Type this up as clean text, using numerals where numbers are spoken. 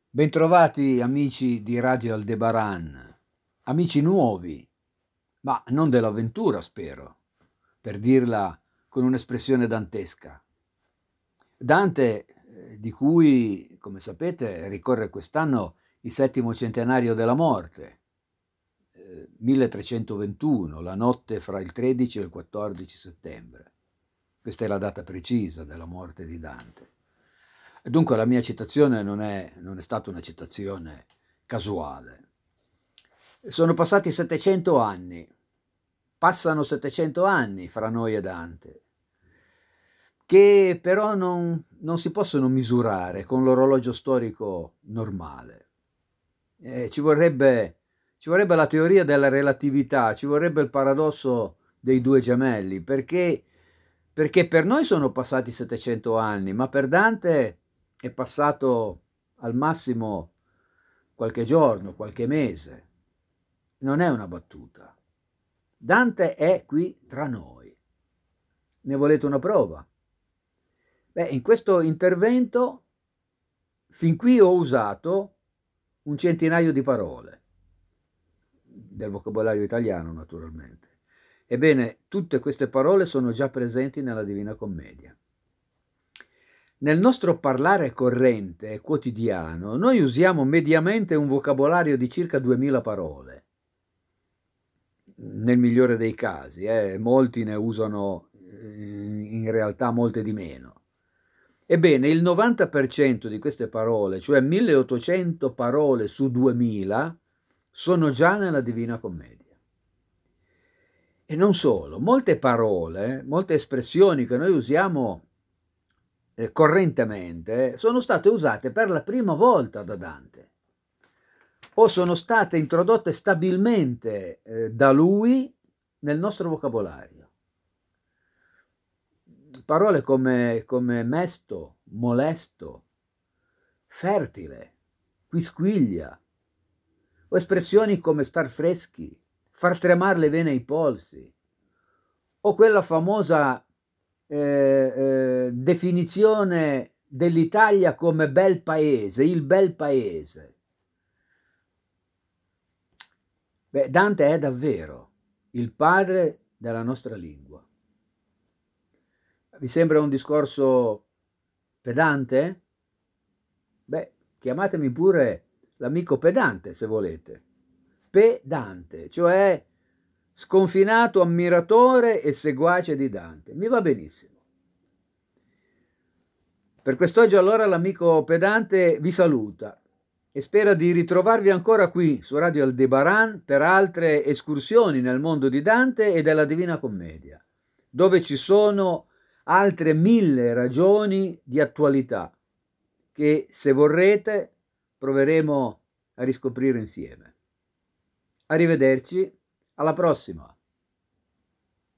Bentrovati amici di Radio Aldebaran, amici nuovi, ma non dell'avventura spero, per dirla con un'espressione dantesca. Dante, di cui, come sapete, ricorre quest'anno il 7° centenario della morte, 1321, la notte fra il 13 e il 14 settembre. Questa è la data precisa della morte di Dante. E dunque la mia citazione non è stata una citazione casuale. Sono passati 700 anni, passano 700 anni fra noi e Dante, che però non si possono misurare con l'orologio storico normale. Ci vorrebbe la teoria della relatività, ci vorrebbe il paradosso dei due gemelli, perché per noi sono passati 700 anni, ma per Dante è passato al massimo qualche giorno, qualche mese. Non è una battuta. Dante è qui tra noi. Ne volete una prova? In questo intervento fin qui ho usato un centinaio di parole, del vocabolario italiano naturalmente. Ebbene, tutte queste parole sono già presenti nella Divina Commedia. Nel nostro parlare corrente e quotidiano, noi usiamo mediamente un vocabolario di circa 2000 parole, nel migliore dei casi, molti ne usano in realtà molte di meno. Ebbene, il 90% di queste parole, cioè 1800 parole su 2000, sono già nella Divina Commedia. E non solo, molte parole, molte espressioni che noi usiamo correntemente sono state usate per la prima volta da Dante o sono state introdotte stabilmente da lui nel nostro vocabolario. Parole come mesto, molesto, fertile, quisquiglia, o espressioni come star freschi, far tremare le vene ai polsi, o quella famosa definizione dell'Italia come bel paese, il bel paese. Dante è davvero il padre della nostra lingua. Vi sembra un discorso pedante? Chiamatemi pure l'amico pedante se volete. Pedante, cioè sconfinato ammiratore e seguace di Dante. Mi va benissimo. Per quest'oggi allora l'amico pedante vi saluta e spera di ritrovarvi ancora qui su Radio Aldebaran per altre escursioni nel mondo di Dante e della Divina Commedia, dove ci sono altre 1000 ragioni di attualità che, se vorrete, proveremo a riscoprire insieme. Arrivederci, alla prossima!